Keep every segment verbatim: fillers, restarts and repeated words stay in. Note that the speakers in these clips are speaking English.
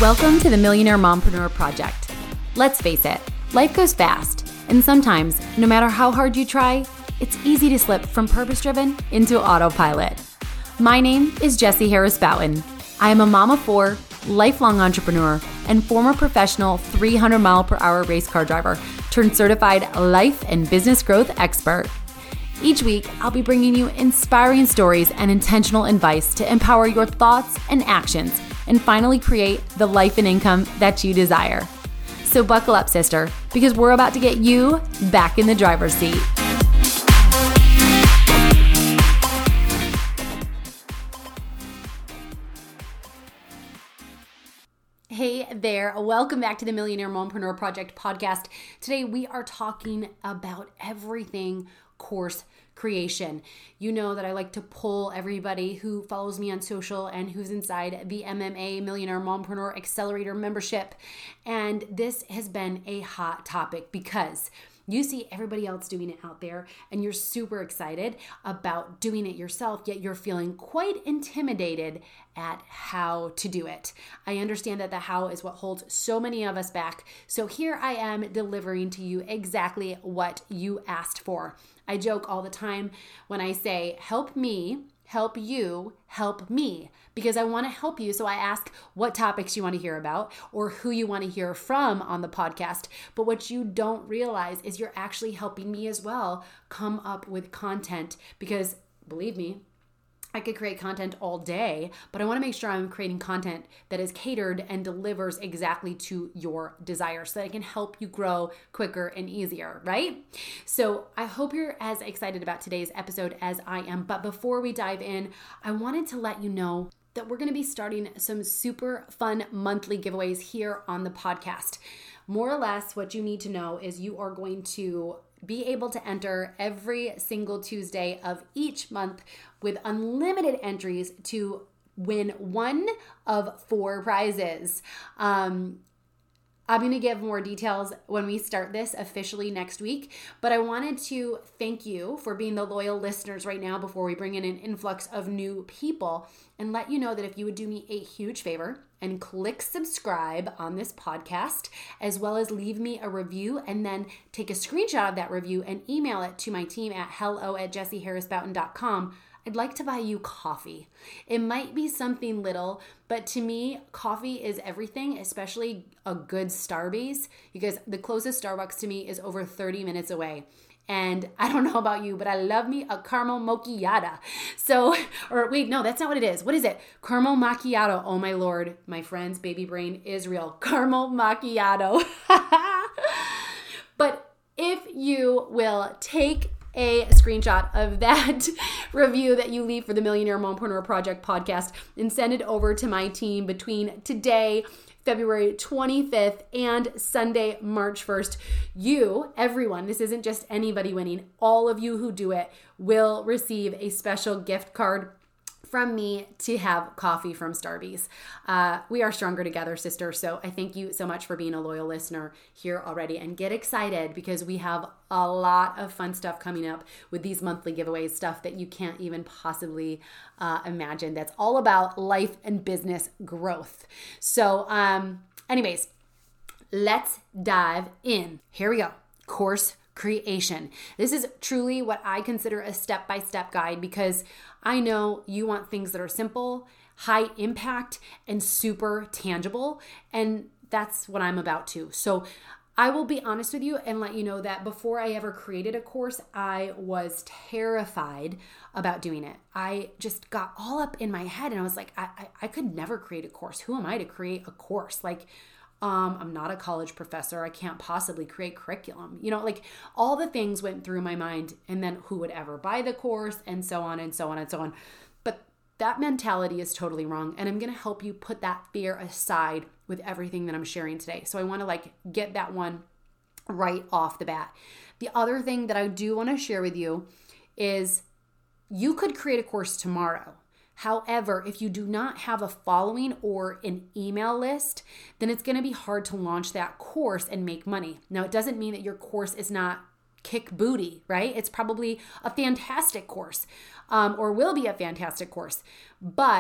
Welcome to the Millionaire Mompreneur Project. Let's face it, life goes fast, and sometimes, no matter how hard you try, it's easy to slip from purpose-driven into autopilot. My name is Jessie Harris Boughton. I am a mom of four, lifelong entrepreneur, and former professional three hundred mile per hour race car driver turned certified life and business growth expert. Each week, I'll be bringing you inspiring stories and intentional advice to empower your thoughts and actions and finally create the life and income that you desire. So buckle up, sister, because we're about to get you back in the driver's seat. Hey there, welcome back to the Millionaire Mompreneur Project podcast. Today we are talking about everything course creation. You know that I like to pull everybody who follows me on social and who's inside the M M A Millionaire Mompreneur Accelerator membership. And this has been a hot topic because you see everybody else doing it out there and you're super excited about doing it yourself, yet you're feeling quite intimidated at how to do it. I understand that the how is what holds so many of us back. So here I am delivering to you exactly what you asked for. I joke all the time when I say, help me, help you, help me, because I want to help you. So I ask what topics you want to hear about or who you want to hear from on the podcast. But what you don't realize is you're actually helping me as well come up with content, because believe me, I could create content all day, but I want to make sure I'm creating content that is catered and delivers exactly to your desires so that I can help you grow quicker and easier, right? So I hope you're as excited about today's episode as I am. But before we dive in, I wanted to let you know that we're going to be starting some super fun monthly giveaways here on the podcast. More or less, what you need to know is you are going to be able to enter every single Tuesday of each month with unlimited entries to win one of four prizes. Um, I'm going to give more details when we start this officially next week, but I wanted to thank you for being the loyal listeners right now before we bring in an influx of new people, and let you know that if you would do me a huge favor and click subscribe on this podcast, as well as leave me a review and then take a screenshot of that review and email it to my team at hello at jessie harris boughton dot com, I'd like to buy you coffee. It might be something little, but to me, coffee is everything, especially a good Starbucks, because the closest Starbucks to me is over thirty minutes away. And I don't know about you, but I love me a caramel macchiato. So, or wait, no, that's not what it is. What is it? Caramel macchiato. Oh my Lord, my friend's baby brain is real. Caramel macchiato. But if you will take a screenshot of that review that you leave for the Millionaire Mompreneur Project podcast and send it over to my team between today, February twenty-fifth, and Sunday, March first, you, everyone, this isn't just anybody winning, all of you who do it will receive a special gift card from me to have coffee from Starbucks. Uh, we are stronger together, sister. So I thank you so much for being a loyal listener here already, and get excited because we have a lot of fun stuff coming up with these monthly giveaways, stuff that you can't even possibly uh, imagine. That's all about life and business growth. So um, anyways, let's dive in. Here we go. Course creation. This is truly what I consider a step-by-step guide, because I know you want things that are simple, high impact, and super tangible. And that's what I'm about to. So I will be honest with you and let you know that before I ever created a course, I was terrified about doing it. I just got all up in my head and I was like, I, I, I could never create a course. Who am I to create a course? Like, Um, I'm not a college professor. I can't possibly create curriculum. You know, like all the things went through my mind, and then who would ever buy the course, and so on and so on and so on. But that mentality is totally wrong. And I'm going to help you put that fear aside with everything that I'm sharing today. So I want to like get that one right off the bat. The other thing that I do want to share with you is you could create a course tomorrow. However, if you do not have a following or an email list, then it's going to be hard to launch that course and make money. Now, it doesn't mean that your course is not kick booty, right? It's probably a fantastic course um, or will be a fantastic course, but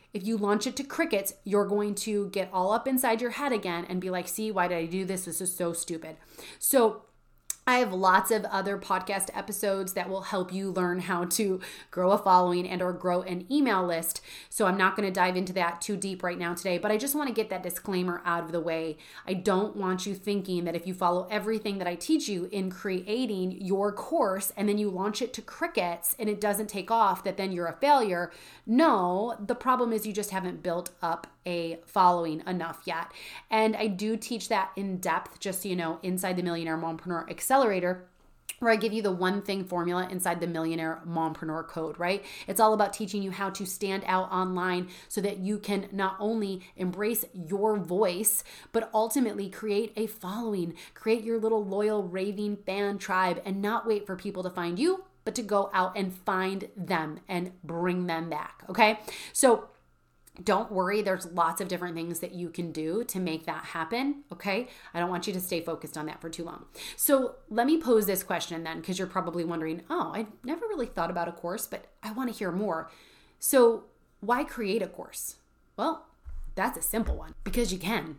if you launch it to crickets, you're going to get all up inside your head again and be like, see, why did I do this? This is so stupid. So I have lots of other podcast episodes that will help you learn how to grow a following and or grow an email list. So I'm not going to dive into that too deep right now today, but I just want to get that disclaimer out of the way. I don't want you thinking that if you follow everything that I teach you in creating your course and then you launch it to crickets and it doesn't take off, that then you're a failure. No, the problem is you just haven't built up a following enough yet. And I do teach that in depth, just so you know, inside the Millionaire Mompreneur Accelerator, where I give you the one thing formula inside the Millionaire Mompreneur Code, right? It's all about teaching you how to stand out online so that you can not only embrace your voice, but ultimately create a following, create your little loyal raving fan tribe, and not wait for people to find you, but to go out and find them and bring them back, okay? So don't worry, there's lots of different things that you can do to make that happen, okay? I don't want you to stay focused on that for too long. So let me pose this question then, because you're probably wondering, oh, I never really thought about a course, but I want to hear more. So why create a course? Well, that's a simple one. Because you can.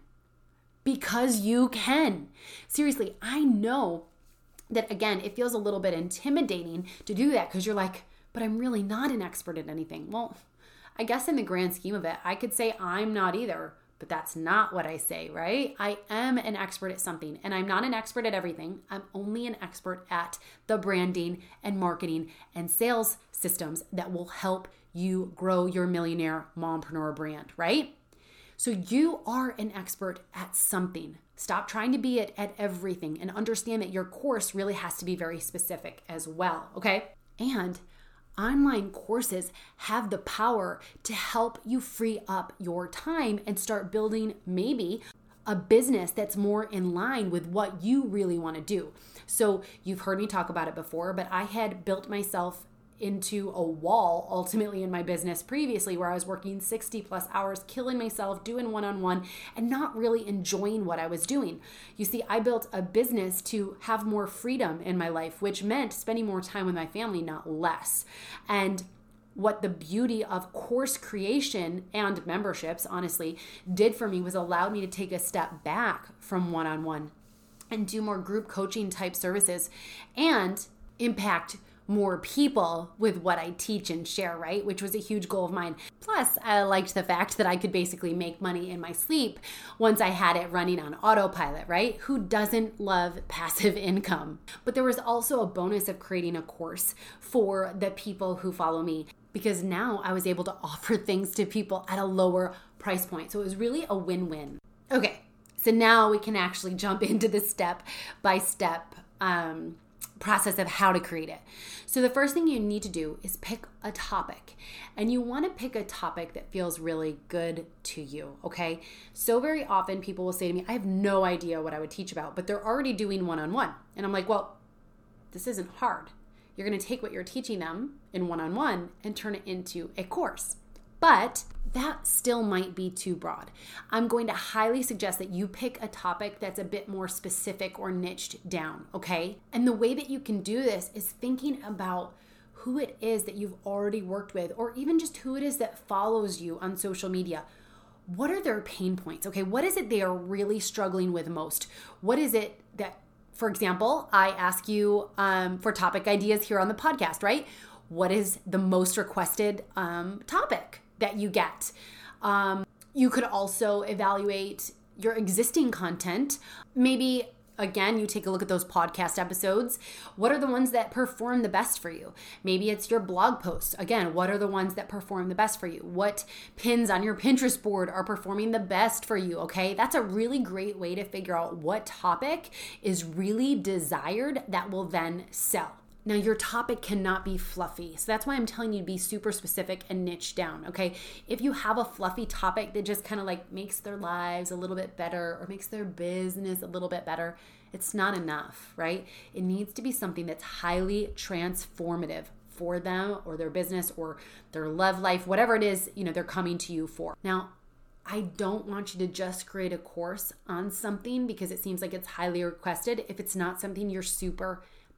Because you can. Seriously, I know that, again, it feels a little bit intimidating to do that because you're like, but I'm really not an expert at anything. Well, I guess in the grand scheme of it, I could say I'm not either, but that's not what I say, right? I am an expert at something, and I'm not an expert at everything. I'm only an expert at the branding and marketing and sales systems that will help you grow your millionaire mompreneur brand, right? So you are an expert at something. Stop trying to be it at everything and understand that your course really has to be very specific as well, okay? And online courses have the power to help you free up your time and start building maybe a business that's more in line with what you really want to do. So you've heard me talk about it before, but I had built myself into a wall ultimately in my business previously, where I was working sixty plus hours, killing myself, doing one-on-one, and not really enjoying what I was doing. You see, I built a business to have more freedom in my life, which meant spending more time with my family, not less. And what the beauty of course creation and memberships, honestly, did for me was allowed me to take a step back from one-on-one and do more group coaching type services and impact more people with what I teach and share, right? Which was a huge goal of mine. Plus, I liked the fact that I could basically make money in my sleep once I had it running on autopilot, right? Who doesn't love passive income? But there was also a bonus of creating a course for the people who follow me, because now I was able to offer things to people at a lower price point. So it was really a win-win. Okay, so now we can actually jump into the step-by-step um, process of how to create it. So the first thing you need to do is pick a topic, and you want to pick a topic that feels really good to you, okay? So very often people will say to me, I have no idea what I would teach about, but they're already doing one-on-one. And I'm like, well, this isn't hard. You're going to take what you're teaching them in one-on-one and turn it into a course. But that still might be too broad. I'm going to highly suggest that you pick a topic that's a bit more specific or niched down, okay? And the way that you can do this is thinking about who it is that you've already worked with, or even just who it is that follows you on social media. What are their pain points, okay? What is it they are really struggling with most? What is it that, for example, I ask you um, for topic ideas here on the podcast, right? What is the most requested um, topic that you get? Um, you could also evaluate your existing content. Maybe, again, you take a look at those podcast episodes. What are the ones that perform the best for you? Maybe it's your blog posts. Again, what are the ones that perform the best for you? What pins on your Pinterest board are performing the best for you? Okay, that's a really great way to figure out what topic is really desired that will then sell. Now, your topic cannot be fluffy. So that's why I'm telling you to be super specific and niche down, okay? If you have a fluffy topic that just kind of like makes their lives a little bit better or makes their business a little bit better, it's not enough, right? It needs to be something that's highly transformative for them or their business or their love life, whatever it is, you know, they're coming to you for. Now, I don't want you to just create a course on something because it seems like it's highly requested if it's not something you're super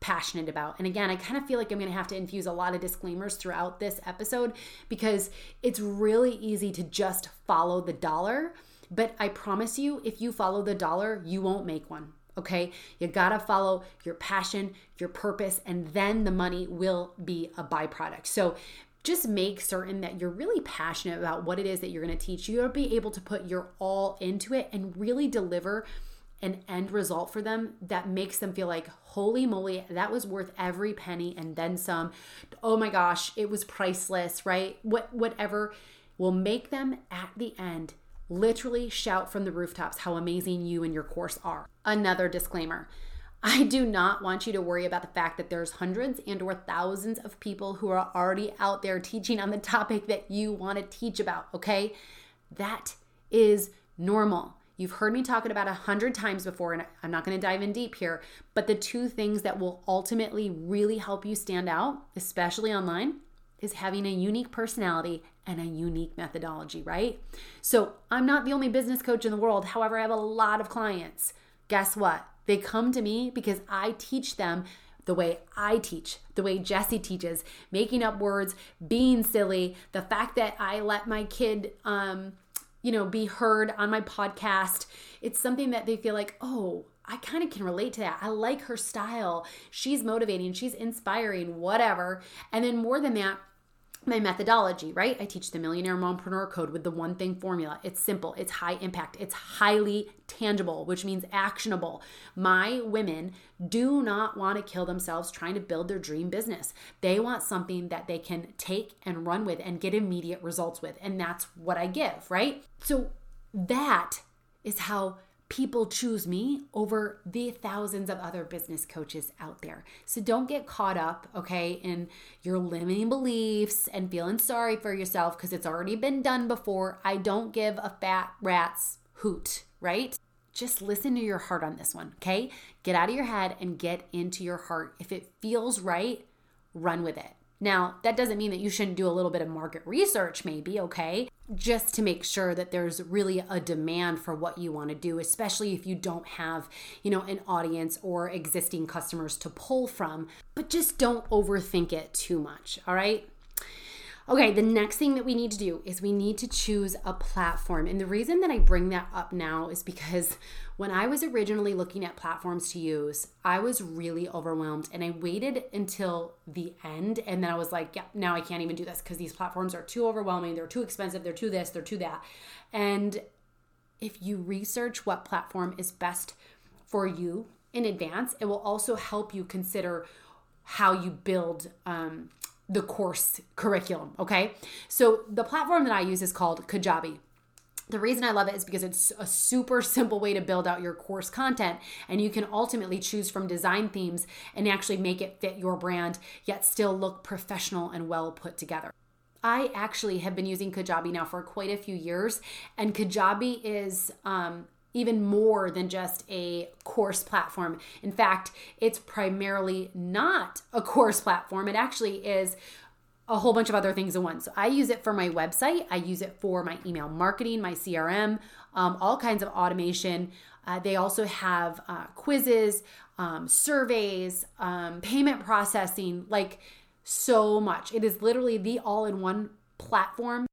passionate about. And again, I kind of feel like I'm going to have to infuse a lot of disclaimers throughout this episode because it's really easy to just follow the dollar. But I promise you, if you follow the dollar, you won't make one. Okay, you gotta follow your passion, your purpose, and then the money will be a byproduct. So just make certain that you're really passionate about what it is that you're gonna teach. You'll be able to put your all into it and really deliver an end result for them that makes them feel like, holy moly, that was worth every penny and then some. Oh my gosh, it was priceless, right? What whatever will make them at the end literally shout from the rooftops how amazing you and your course are. Another disclaimer. I do not want you to worry about the fact that there's hundreds and or thousands of people who are already out there teaching on the topic that you want to teach about, okay? That is normal. You've heard me talk about it a hundred times before, and I'm not going to dive in deep here, but the two things that will ultimately really help you stand out, especially online, is having a unique personality and a unique methodology, right? So I'm not the only business coach in the world. However, I have a lot of clients. Guess what? They come to me because I teach them the way I teach, the way Jessie teaches, making up words, being silly, the fact that I let my kid, um, you know, be heard on my podcast. It's something that they feel like, oh, I kind of can relate to that. I like her style. She's motivating, she's inspiring, whatever. And then more than that, my methodology, right? I teach the Millionaire Mompreneur Code with the one thing formula. It's simple, it's high impact, it's highly tangible, which means actionable. My women do not want to kill themselves trying to build their dream business. They want something that they can take and run with and get immediate results with. And that's what I give, right? So that is how people choose me over the thousands of other business coaches out there. So don't get caught up, okay, in your limiting beliefs and feeling sorry for yourself because it's already been done before. I don't give a fat rat's hoot, right? Just listen to your heart on this one, okay? Get out of your head and get into your heart. If it feels right, run with it. Now, that doesn't mean that you shouldn't do a little bit of market research maybe, okay? Just to make sure that there's really a demand for what you want to do, especially if you don't have, you know, an audience or existing customers to pull from. But just don't overthink it too much, all right? Okay, the next thing that we need to do is we need to choose a platform. And the reason that I bring that up now is because when I was originally looking at platforms to use, I was really overwhelmed and I waited until the end. And then I was like, yeah, now I can't even do this because these platforms are too overwhelming. They're too expensive. They're too this, they're too that. And if you research what platform is best for you in advance, it will also help you consider how you build um, the course curriculum, okay? So the platform that I use is called Kajabi. The reason I love it is because it's a super simple way to build out your course content, and you can ultimately choose from design themes and actually make it fit your brand, yet still look professional and well put together. I actually have been using Kajabi now for quite a few years, and Kajabi is um, even more than just a course platform. In fact, it's primarily not a course platform. It actually is a whole bunch of other things in one. So I use it for my website. I use it for my email marketing, my C R M, um, all kinds of automation. Uh, they also have uh, quizzes, um, surveys, um, payment processing, like so much. It is literally the all-in-one platform.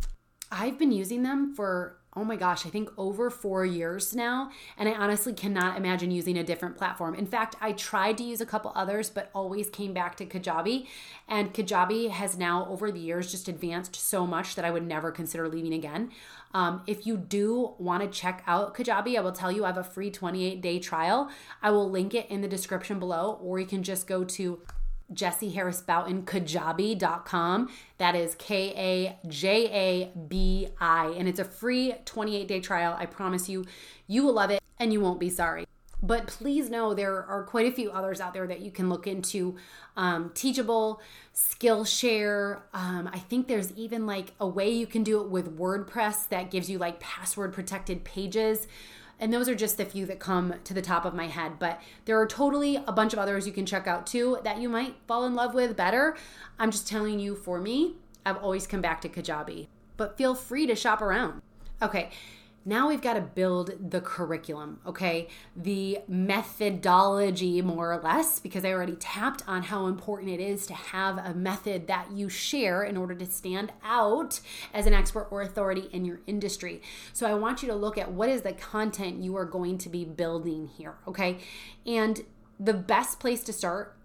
I've been using them for oh my gosh, I think over four years now. And I honestly cannot imagine using a different platform. In fact, I tried to use a couple others, but always came back to Kajabi. And Kajabi has now, over the years, just advanced so much that I would never consider leaving again. Um, if you do want to check out Kajabi, I will tell you I have a free twenty-eight day trial. I will link it in the description below, or you can just go to Jessie Harris Bouton Kajabi dot com. That is K A J A B I. And it's a free twenty-eight day trial. I promise you, you will love it and you won't be sorry. But please know there are quite a few others out there that you can look into. Um, Teachable, Skillshare. Um, I think there's even like a way you can do it with WordPress that gives you like password protected pages. And those are just the few that come to the top of my head. But there are totally a bunch of others you can check out too that you might fall in love with better. I'm just telling you, for me, I've always come back to Kajabi. But feel free to shop around. Okay, Now we've got to build the curriculum, okay? The methodology, more or less, because I already tapped on how important it is to have a method that you share in order to stand out as an expert or authority in your industry. So I want you to look at what is the content you are going to be building here, okay? And the best place to start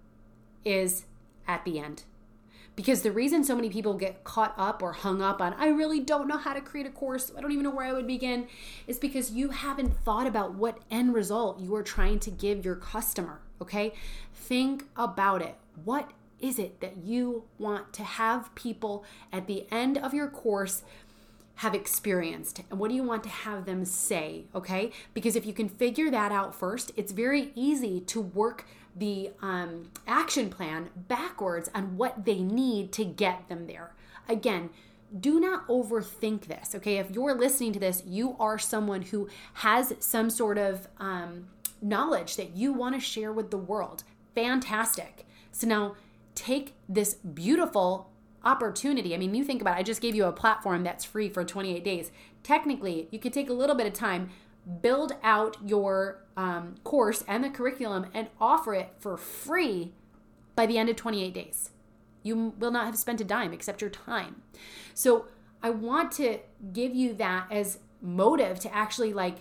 is at the end. Because the reason so many people get caught up or hung up on, I really don't know how to create a course, I don't even know where I would begin, is because you haven't thought about what end result you are trying to give your customer, okay? Think about it. What is it that you want to have people at the end of your course have experienced? And what do you want to have them say, okay? Because if you can figure that out first, it's very easy to work the um, action plan backwards on what they need to get them there. Again, do not overthink this, okay? If you're listening to this, you are someone who has some sort of um, knowledge that you want to share with the world. Fantastic. So now take this beautiful opportunity. I mean, you think about it, I just gave you a platform that's free for twenty-eight days. Technically, you could take a little bit of time, build out your um, course and the curriculum and offer it for free by the end of twenty-eight days. You will not have spent a dime except your time. So I want to give you that as motive to actually like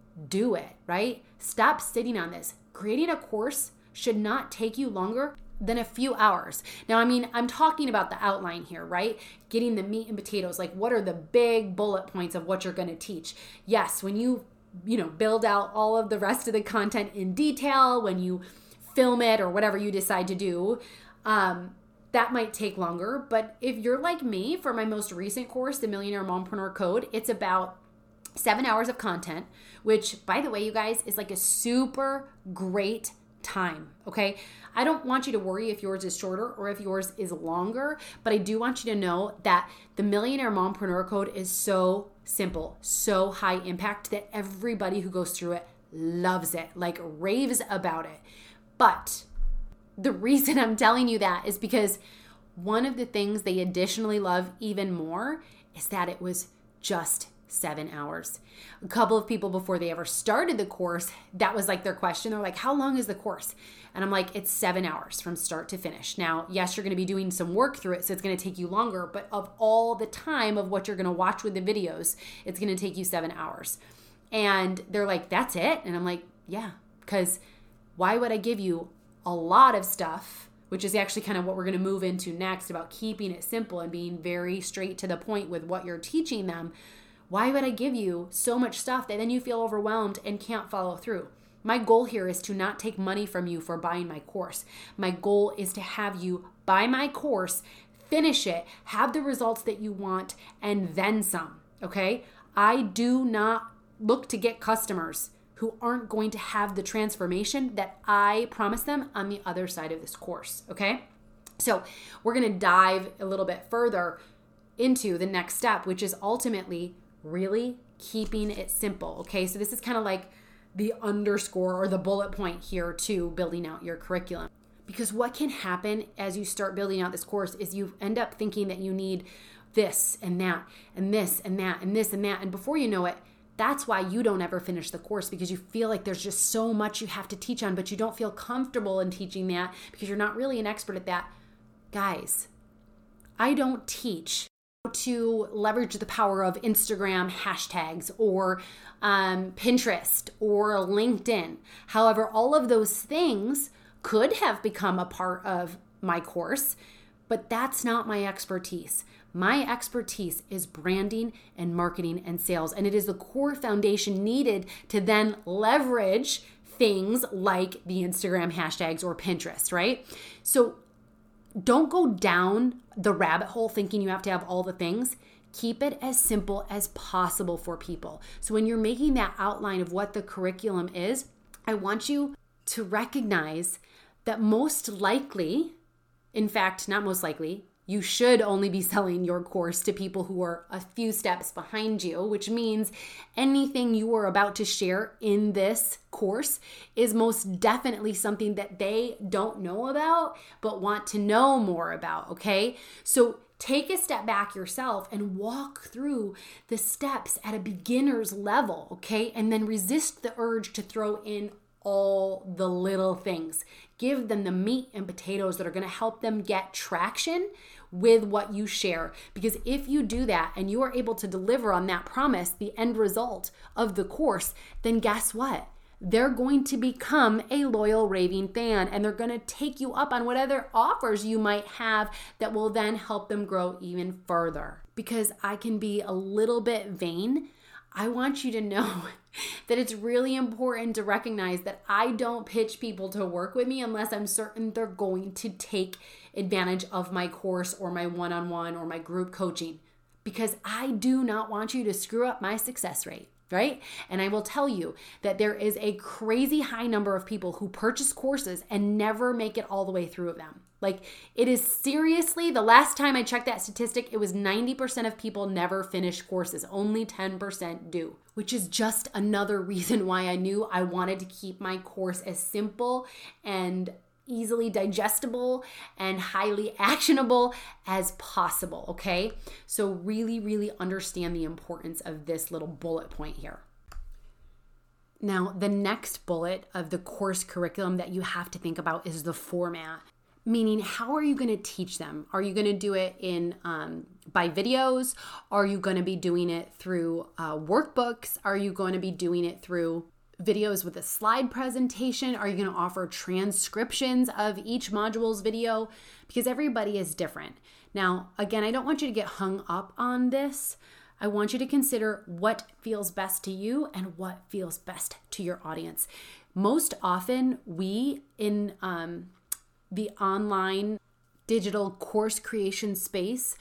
do it, right? Stop sitting on this. Creating a course should not take you longer than a few hours. Now, I mean, I'm talking about the outline here, right? Getting the meat and potatoes, like what are the big bullet points of what you're going to teach? Yes, when you you know, build out all of the rest of the content in detail, when you film it or whatever you decide to do, um, that might take longer. But if you're like me, for my most recent course, the Millionaire Mompreneur Code, it's about seven hours of content, which, by the way, you guys, is like a super great time, okay? I don't want you to worry if yours is shorter or if yours is longer, but I do want you to know that the Millionaire Mompreneur Code is so simple, so high impact that everybody who goes through it loves it, like raves about it. But the reason I'm telling you that is because one of the things they additionally love even more is that it was just seven hours. A couple of people before they ever started the course, that was like their question. They're like, how long is the course? And I'm like, it's seven hours from start to finish. Now, yes, you're going to be doing some work through it, so it's going to take you longer, but of all the time of what you're going to watch with the videos, it's going to take you seven hours. And they're like, that's it? And I'm like, yeah, because why would I give you a lot of stuff, which is actually kind of what we're going to move into next about keeping it simple and being very straight to the point with what you're teaching them. Why would I give you so much stuff that then you feel overwhelmed and can't follow through? My goal here is to not take money from you for buying my course. My goal is to have you buy my course, finish it, have the results that you want, and then some, okay? I do not look to get customers who aren't going to have the transformation that I promise them on the other side of this course, okay? So we're going to dive a little bit further into the next step, which is ultimately really keeping it simple, okay? So this is kind of like the underscore or the bullet point here to building out your curriculum. Because what can happen as you start building out this course is you end up thinking that you need this and that and this and that and this and that. And before you know it, that's why you don't ever finish the course, because you feel like there's just so much you have to teach on, but you don't feel comfortable in teaching that because you're not really an expert at that. Guys, I don't teach to leverage the power of Instagram hashtags or um, Pinterest or LinkedIn. However, all of those things could have become a part of my course, but that's not my expertise. My expertise is branding and marketing and sales, and it is the core foundation needed to then leverage things like the Instagram hashtags or Pinterest, right? So don't go down the rabbit hole thinking you have to have all the things. Keep it as simple as possible for people. So when you're making that outline of what the curriculum is, I want you to recognize that most likely, in fact, not most likely, you should only be selling your course to people who are a few steps behind you, which means anything you are about to share in this course is most definitely something that they don't know about, but want to know more about, okay? So take a step back yourself and walk through the steps at a beginner's level, okay? And then resist the urge to throw in all the little things. Give them the meat and potatoes that are going to help them get traction with what you share. Because if you do that and you are able to deliver on that promise, the end result of the course, then guess what? They're going to become a loyal raving fan, and they're going to take you up on whatever offers you might have that will then help them grow even further. Because I can be a little bit vain, I want you to know that it's really important to recognize that I don't pitch people to work with me unless I'm certain they're going to take advantage of my course or my one-on-one or my group coaching, because I do not want you to screw up my success rate. Right? And I will tell you that there is a crazy high number of people who purchase courses and never make it all the way through of them. Like, it is seriously, the last time I checked that statistic, it was ninety percent of people never finish courses. Only ten percent do, which is just another reason why I knew I wanted to keep my course as simple and easily digestible and highly actionable as possible, okay? So really, really understand the importance of this little bullet point here. Now, the next bullet of the course curriculum that you have to think about is the format. Meaning, how are you going to teach them? Are you going to do it in um, by videos? Are you going to be doing it through uh, workbooks? Are you going to be doing it through videos with a slide presentation? Are you going to offer transcriptions of each module's video? Because everybody is different. Now, again, I don't want you to get hung up on this. I want you to consider what feels best to you and what feels best to your audience. Most often, we in um, the online digital course creation space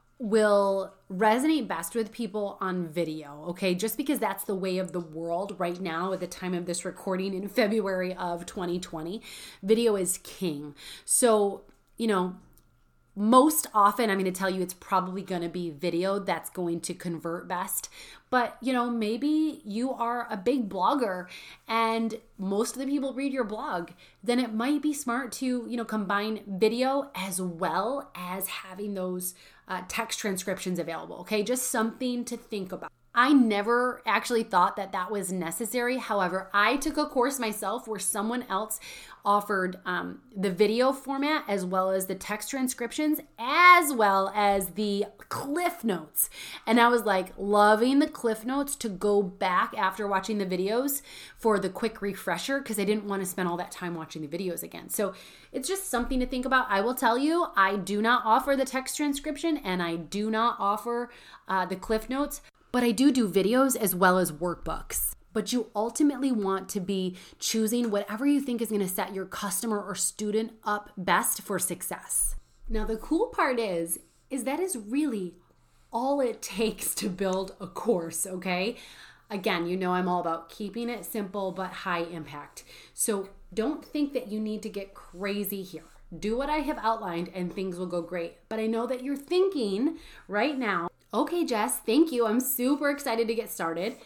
will resonate best with people on video, okay? Just because that's the way of the world right now at the time of this recording in February of twenty twenty. Video is king. So, you know, most often I'm going to tell you it's probably going to be video that's going to convert best. But, you know, maybe you are a big blogger and most of the people read your blog. Then it might be smart to, you know, combine video as well as having those uh, text transcriptions available. Okay, just something to think about. I never actually thought that that was necessary. However, I took a course myself where someone else offered um, the video format as well as the text transcriptions as well as the Cliff Notes. And I was like loving the Cliff Notes to go back after watching the videos for the quick refresher because I didn't want to spend all that time watching the videos again. So it's just something to think about. I will tell you, I do not offer the text transcription and I do not offer uh, the Cliff Notes. But I do do videos as well as workbooks. But you ultimately want to be choosing whatever you think is going to set your customer or student up best for success. Now, the cool part is, is that is really all it takes to build a course, okay? Again, you know I'm all about keeping it simple but high impact. So don't think that you need to get crazy here. Do what I have outlined and things will go great. But I know that you're thinking right now, okay, Jess, thank you. I'm super excited to get started.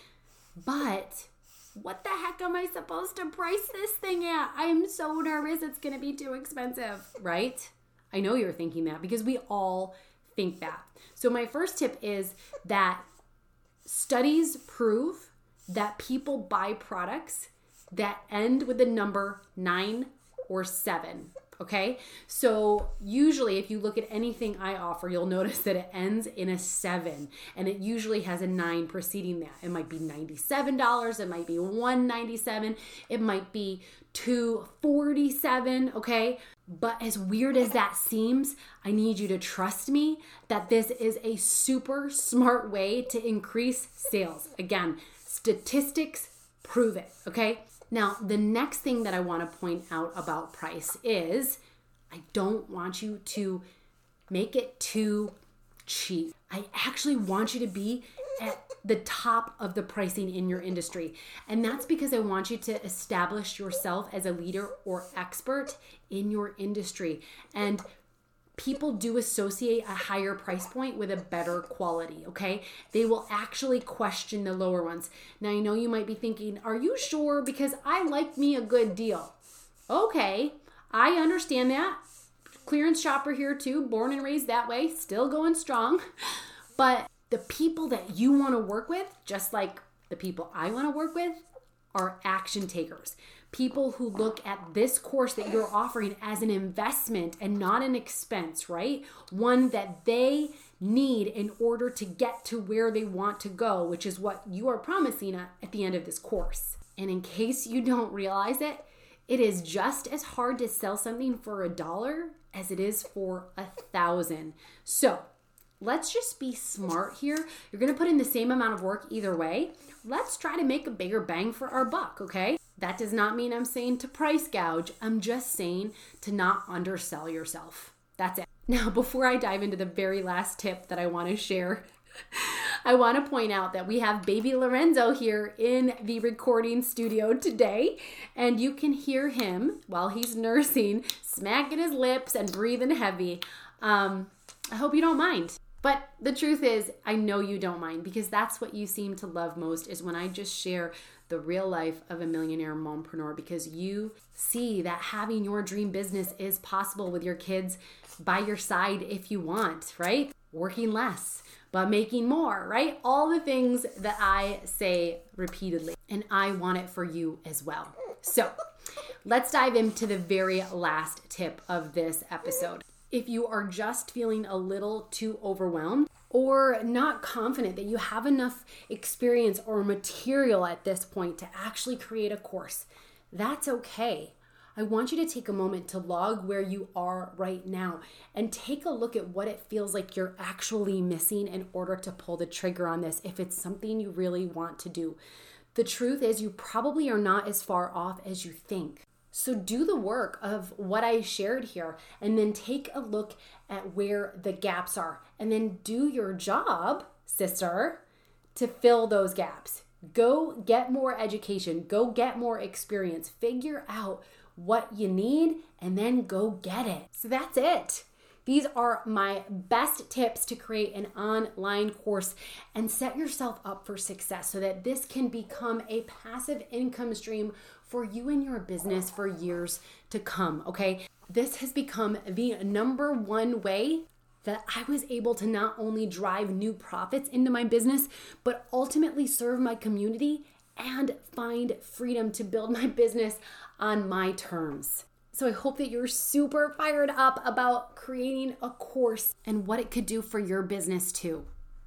But what the heck am I supposed to price this thing at? I'm so nervous it's going to be too expensive, right? I know you're thinking that because we all think that. So my first tip is that studies prove that people buy products that end with the number nine or seven. Okay, so usually if you look at anything I offer, you'll notice that it ends in a seven and it usually has a nine preceding that. It might be ninety-seven dollars, it might be one hundred ninety-seven dollars, it might be two hundred forty-seven dollars, okay? But as weird as that seems, I need you to trust me that this is a super smart way to increase sales. Again, statistics prove it, okay? Now, the next thing that I want to point out about price is I don't want you to make it too cheap. I actually want you to be at the top of the pricing in your industry. And that's because I want you to establish yourself as a leader or expert in your industry. And people do associate a higher price point with a better quality, okay? They will actually question the lower ones. Now, I know you might be thinking, are you sure? Because I like me a good deal. Okay, I understand that. clearance shopper here too, born and raised that way, still going strong. But the people that you want to work with, just like the people I want to work with, are action takers. People who look at this course that you're offering as an investment and not an expense, right? One that they need in order to get to where they want to go, which is what you are promising at, at the end of this course. And in case you don't realize it, it is just as hard to sell something for a dollar as it is for a thousand. So let's just be smart here. You're going to put in the same amount of work either way. Let's try to make a bigger bang for our buck, okay? That does not mean I'm saying to price gouge. I'm just saying to not undersell yourself. That's it. Now, before I dive into the very last tip that I want to share, I want to point out that we have baby Lorenzo here in the recording studio today, and you can hear him while he's nursing, smacking his lips and breathing heavy. Um, I hope you don't mind. But the truth is, I know you don't mind, because that's what you seem to love most, is when I just share the real life of a millionaire mompreneur, because you see that having your dream business is possible with your kids by your side if you want, right? Working less, but making more, right? All the things that I say repeatedly, and I want it for you as well. So let's dive into the very last tip of this episode. If you are just feeling a little too overwhelmed or not confident that you have enough experience or material at this point to actually create a course, that's okay. I want you to take a moment to log where you are right now and take a look at what it feels like you're actually missing in order to pull the trigger on this if it's something you really want to do. The truth is, you probably are not as far off as you think. So do the work of what I shared here, and then take a look at where the gaps are, and then do your job, sister, to fill those gaps. Go get more education, go get more experience, figure out what you need, and then go get it. So that's it. These are my best tips to create an online course and set yourself up for success so that this can become a passive income stream for you and your business for years to come, okay? This has become the number one way that I was able to not only drive new profits into my business, but ultimately serve my community and find freedom to build my business on my terms. So I hope that you're super fired up about creating a course and what it could do for your business too.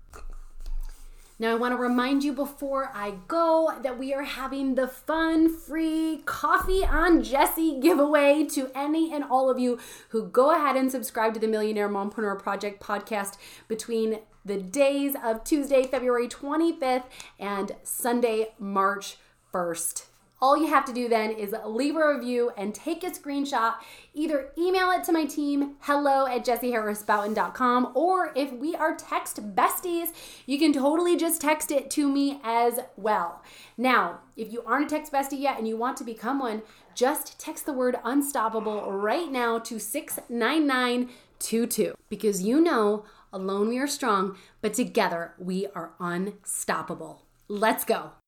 Now, I want to remind you before I go that we are having the fun, free Coffee on Jessie giveaway to any and all of you who go ahead and subscribe to the Millionaire Mompreneur Project podcast between the days of Tuesday, February twenty-fifth and Sunday, March first. All you have to do then is leave a review and take a screenshot. Either email it to my team, hello at jessie harris boughton dot com, or if we are text besties, you can totally just text it to me as well. Now, if you aren't a text bestie yet and you want to become one, just text the word unstoppable right now to six nine nine two two, because you know, alone we are strong, but together we are unstoppable. Let's go.